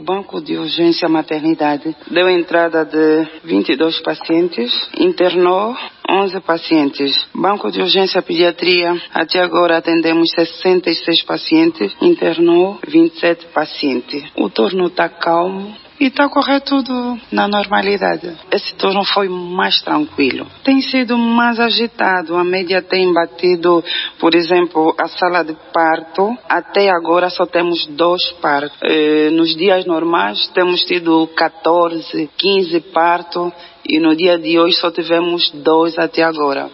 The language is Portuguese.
banco de urgência maternidade deu entrada de 22 pacientes, internou 11 pacientes. Banco de urgência pediatria, até agora atendemos 66 pacientes, internou 27 pacientes. O turno está calmo e está a correr tudo na normalidade. Esse turno foi mais tranquilo. Tem sido mais agitado. A média tem batido, por exemplo, a sala de parto. Até agora só temos 2 partos. Nos dias normais temos tido 14, 15 partos. E no dia de hoje só tivemos 2 até agora.